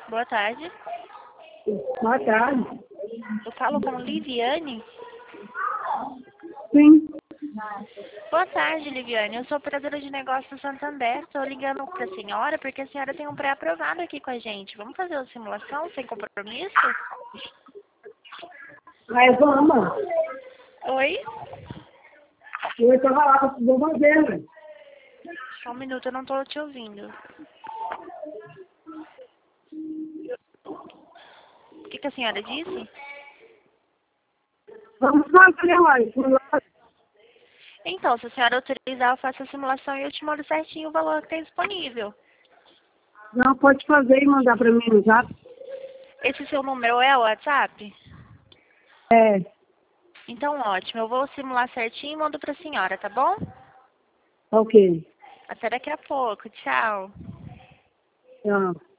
Boa tarde. Boa tarde. Eu falo com Liviane. Sim. Boa tarde, Liviane. Eu sou operadora de negócios do Santander. Estou ligando para a senhora porque a senhora tem um pré-aprovado aqui com a gente. Vamos fazer uma simulação sem compromisso? Aí vamos. Oi? Eu estava lá, vou fazer, né? Só um minuto, eu não estou te ouvindo. O que a senhora disse? Vamos fazer, olha. Então, se a senhora autorizar, eu faço a simulação e eu te mando certinho o valor que tem disponível. Não, pode fazer e mandar para mim no zap. Esse seu número é o WhatsApp? É, Então, ótimo. Eu vou simular certinho e mando para a senhora, tá bom? ok. Até daqui a pouco. Tchau. Tchau.